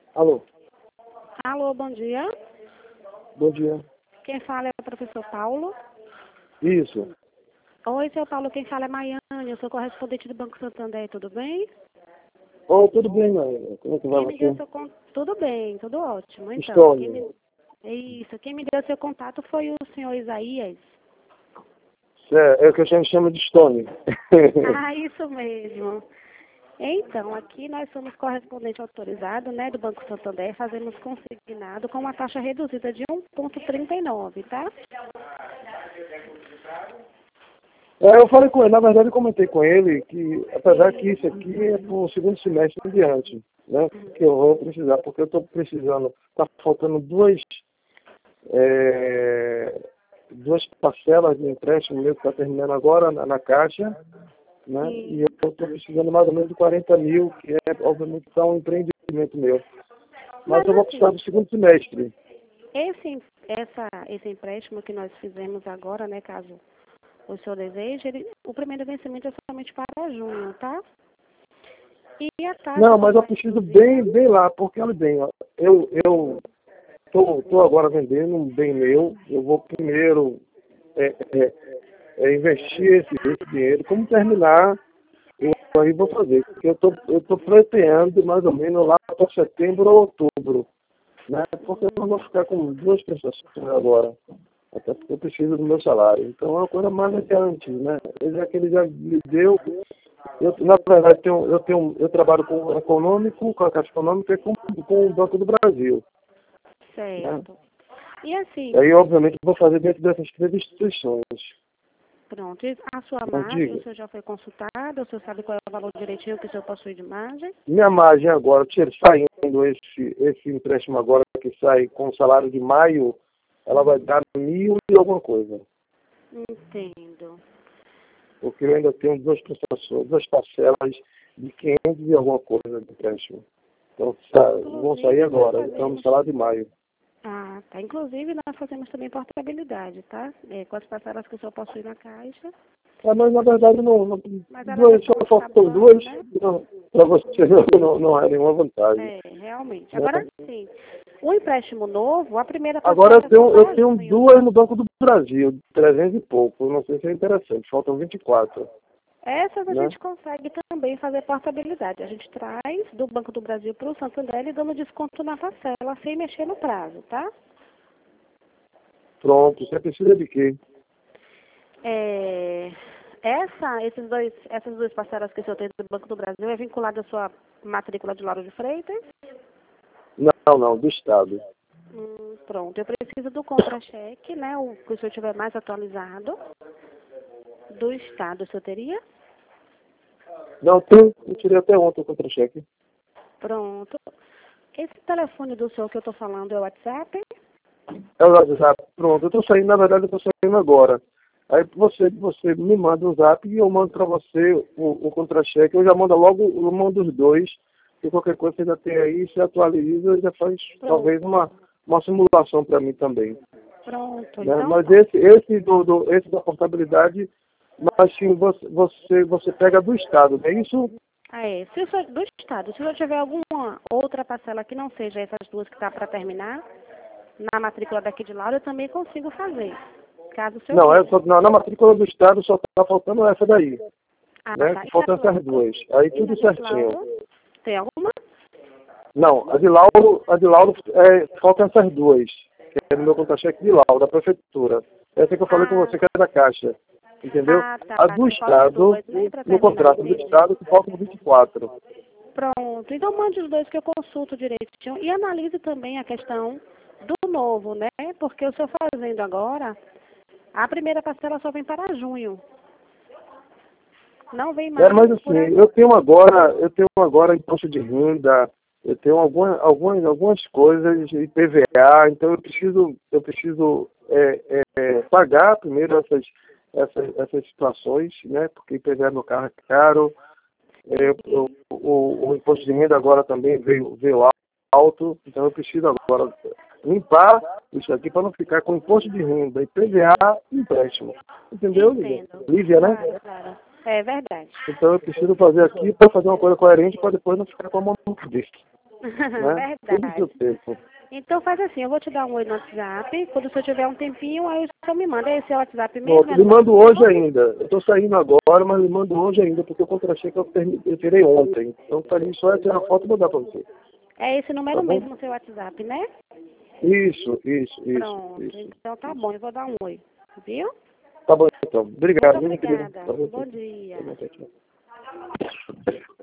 Alô, Alô, bom dia. bom dia. Quem fala é o professor Paulo. Isso. Oi, seu Paulo, quem fala é Maiane, eu sou correspondente do Banco Santander, tudo bem? Oh, tudo bem, Maria? Como é que vai Quem me deu você? seu contato? Tudo bem, tudo ótimo. Então, Estônia. quem me deu seu contato foi o senhor Isaías. É o que a gente chama de Estônia. Ah, isso mesmo. Então, aqui nós somos correspondente autorizado, né, do Banco Santander, fazemos consignado com uma taxa reduzida de 1,39, tá? Eu falei com ele, na verdade eu comentei com ele que, apesar que isso aqui é para o segundo semestre em diante, né, que eu vou precisar, porque eu estou precisando, está faltando duas parcelas de empréstimo meu que está terminando agora na Caixa, né, e eu estou precisando mais ou menos de 40 mil, que é, obviamente, para um empreendimento meu. Mas Mas eu vou assim, precisar do segundo semestre. esse empréstimo que nós fizemos agora, né, caso o senhor deseje, o primeiro vencimento é somente para junho, tá? E a taxa Não, mas eu vai preciso reduzida. bem lá, porque olha bem, ó, eu tô agora vendendo um bem meu, eu vou primeiro é, é, investir esse dinheiro, como terminar, eu aí vou fazer, porque eu tô pleiteando mais ou menos lá para setembro ou outubro, né? Porque eu não vou ficar com duas prestações agora, até porque eu preciso do meu salário. Então é uma coisa mais garantir, né? Já que ele já me deu. Na verdade, eu trabalho com o econômico, com a Caixa Econômica e com o Banco do Brasil. Né? Certo. E assim, E aí, obviamente, eu vou fazer dentro dessas três instituições. pronto, e a sua Não margem, o diga. senhor já foi consultado, o senhor sabe qual é o valor direitinho que o senhor possui de margem? Minha margem agora, saindo esse empréstimo agora que sai com o salário de maio, ela vai dar 1.000 e alguma coisa. Entendo. Porque eu ainda tenho duas parcelas de 500 e alguma coisa de empréstimo. Então, vão sair Inclusive, nós agora. Então, no fazemos. salário de maio. Ah, tá. Inclusive, nós fazemos também portabilidade, tá? Com as parcelas que o senhor possui na caixa. Mas na verdade Mas elas já só estão faltam duas, acabando, né? para você não é nenhuma vantagem. É, realmente. Né? Agora sim, o empréstimo novo, a primeira Agora parcela é só eu para tenho junho. duas no Banco do Brasil, 300 e pouco. Não sei se é interessante, faltam 24. Essas a Né? gente consegue também fazer portabilidade. A gente traz do Banco do Brasil para o Santander e dando desconto na parcela, sem mexer no prazo, tá? Pronto, você precisa de quê? É, essas duas parcelas que o senhor tem do Banco do Brasil é vinculada à sua matrícula de Lauro de Freitas? Não, do Estado. Pronto, eu preciso do contra-cheque, né? O que o senhor tiver mais atualizado. Do Estado, o senhor teria? Não, eu tirei até ontem o contra-cheque. Pronto. Esse telefone do senhor que eu estou falando é o WhatsApp? É o WhatsApp. Pronto, eu estou saindo, na verdade, eu estou saindo agora. Aí você me manda um zap e eu mando para você o contra-cheque. Eu já mando logo, eu mando os dois. E qualquer coisa você já tem aí, se atualiza e já faz talvez Pronto. uma simulação para mim também. Pronto, Né? então Mas tá. esse da portabilidade, mas sim, você pega do Estado, não é isso? Ah, é. Se o senhor, do Estado, se o senhor tiver alguma outra parcela que não seja essas duas que está para terminar, na matrícula daqui de Lauro, eu também consigo fazer, caso o senhor Não, queira. na matrícula do Estado só está faltando essa daí. Ah, Né? tá. Que faltam essas duas. Aí tudo E na de certinho. Lauro, tem alguma? Não, a de Lauro faltam essas duas, que é no meu contra-cheque de Lauro, da prefeitura. Essa que eu falei com Ah, você, que é da Caixa. Entendeu? tá. A do Que faltam Estado, duas, né, para no terminar. contrato do Entendi. Estado, que faltam 24. Pronto. Então mande os dois que eu consulto direitinho. E analise também a questão do novo, né? Porque o senhor fazendo agora, a primeira parcela só vem para junho. Não vem mais Mas por assim, aí. eu tenho agora imposto de renda, eu tenho algumas coisas de IPVA, então eu preciso pagar primeiro essas situações, né? Porque IPVA no carro é caro, o imposto de renda agora também veio alto, então eu preciso agora limpar isso aqui para não ficar com imposto de renda, IPVA e empréstimo. Entendeu, Lívia? Entendo. Lívia, né? Claro, claro. É verdade. Então eu preciso fazer aqui para fazer uma coisa coerente para depois não ficar com a mão no disco. Né? Tudo no seu tempo. Então faz assim, eu vou te dar um oi no WhatsApp, quando você tiver um tempinho, aí você me manda. É esse WhatsApp mesmo? Me mando hoje ainda. Eu estou saindo agora, mas me mando hoje ainda, porque o contra-cheque eu tirei ontem. Então tá ali só tirar a foto e mandar para você. É esse número Tá mesmo no seu WhatsApp, né? Isso. Pronto, então tá bom, eu vou dar um oi, viu? Tá bom então. Obrigado. Muito obrigada. Tá bom, Bom dia. tchau.